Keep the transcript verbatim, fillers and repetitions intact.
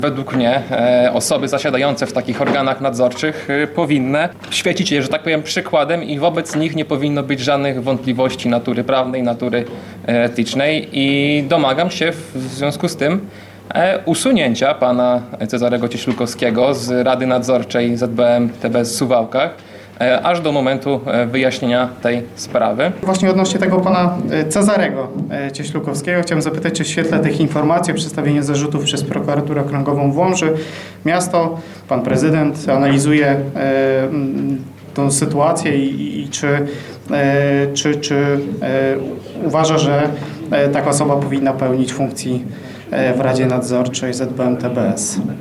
Według mnie e, osoby zasiadające w takich organach nadzorczych e, powinny świecić się, że tak powiem, przykładem i wobec nich nie powinno być żadnych wątpliwości natury prawnej, natury e, etycznej i domagam się w, w związku z tym e, usunięcia pana Cezarego Cieślukowskiego z Rady Nadzorczej Z B M T B S w Suwałkach, aż do momentu wyjaśnienia tej sprawy. Właśnie odnośnie tego pana Cezarego Cieślukowskiego chciałem zapytać, czy w świetle tych informacji o przedstawieniu zarzutów przez prokuraturę okręgową w Łomży miasto, pan prezydent analizuje tą sytuację i, i czy, czy, czy uważa, że taka osoba powinna pełnić funkcji w Radzie Nadzorczej Z B M T B S.